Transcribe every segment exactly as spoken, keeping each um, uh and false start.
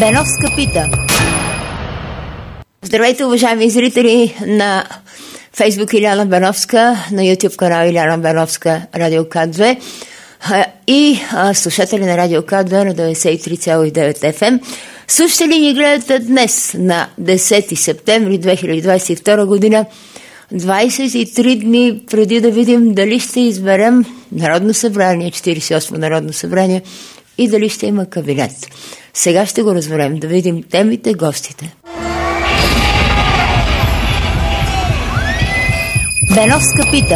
Беновска пита. Здравейте, уважаеми зрители на Фейсбук Иляна Беновска, на Ютуб канал Иляна Беновска, Радио К две и а, слушатели на Радио К две на деветдесет и три цяло и девет Еф Ем. Слушате ли ни гледате днес на десети септември две хиляди двадесет и втора година, двадесет и три дни преди да видим дали ще изберем Народно събрание, четиридесет и осмо Народно събрание и дали ще има кабинет. Сега ще го разберем, да видим темите, гостите. Беновска пита.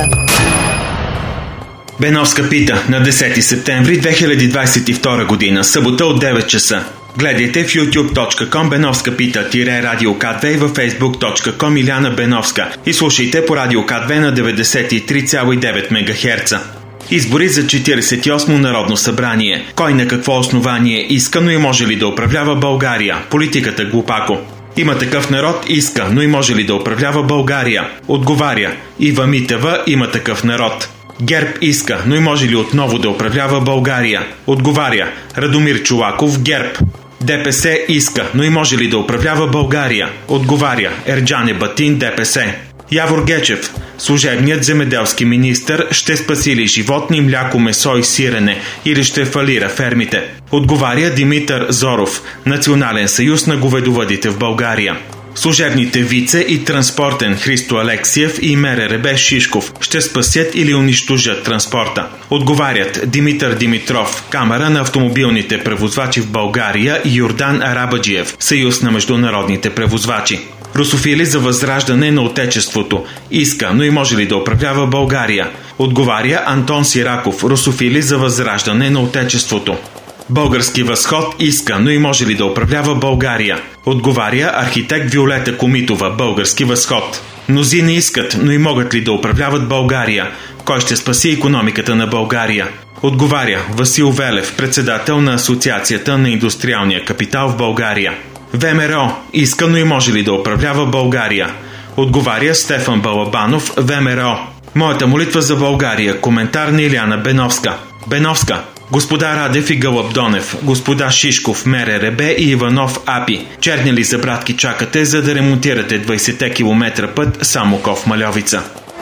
Беновска пита на десети септември две хиляди двадесет и втора година, събота от девет часа. Гледайте в ютуб точка ком Беновска пита Радио К две и във фейсбук точка ком Иляна Беновска и слушайте по Радио К две на деветдесет и три цяло и девет мегахерца. Избори за четиридесет и осмо Народно събрание. Кой на какво основание иска, но и може ли да управлява България? Политиката глупако. Има такъв народ, иска, но и може ли да управлява България? Отговаря. Ива Митева, има такъв народ. ГЕРБ иска, но и може ли отново да управлява България? Отговаря. Радомир Чолаков, ГЕРБ. ДПС иска, но и може ли да управлява България? Отговаря. Ерджан Ебатин, ДПС. Явор Гечев. Служебният земеделски министър ще спаси ли животни, мляко, месо и сирене или ще фалира фермите? Отговаря Димитър Зоров, Национален съюз на говедовъдите в България. Служебните вице и транспортен Христо Алексиев и МРРБ Шишков ще спасят или унищожат транспорта. Отговарят Димитър Димитров, Камара на автомобилните превозвачи в България и Йордан Арабаджиев, Съюз на международните превозвачи. Русофили за възраждане на отечеството. Иска, но и може ли да управлява България? Отговаря Антон Сираков, русофили за възраждане на отечеството. Български възход иска, но и може ли да управлява България? Отговаря архитект Виолета Комитова, български възход. Мнози не искат, но и могат ли да управляват България? Кой ще спаси икономиката на България? Отговаря Васил Велев, председател на Асоциацията на индустриалния капитал в България. ВМРО иска, но и може ли да управлява България? Отговаря Стефан Балабанов, ВМРО. Моята молитва за България. Коментар на Иляна Беновска. Беновска. Господа Радев и Гълъб Донев, господа Шишков, МРРБ и Иванов АПИ. Черни ли за братки чакате, за да ремонтирате двадесет километра път Самоков-Мальовица?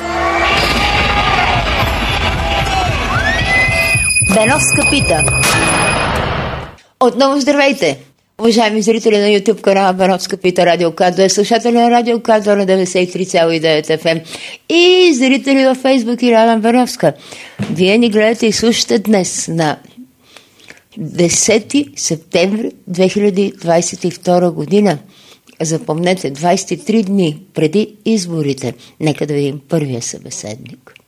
Беновска пита. Отново здравейте! Уважаеми зрители на YouTube канала Беновска пита Радио К две, слушатели на Радио К две на деветдесет и три цяло и девет Еф Ем и зрители във Фейсбук Иляна Беновска. Вие ни гледате и слушате днес на десети септември две хиляди двадесет и втора година. Запомнете, двадесет и три дни преди изборите. Нека да видим първия събеседник.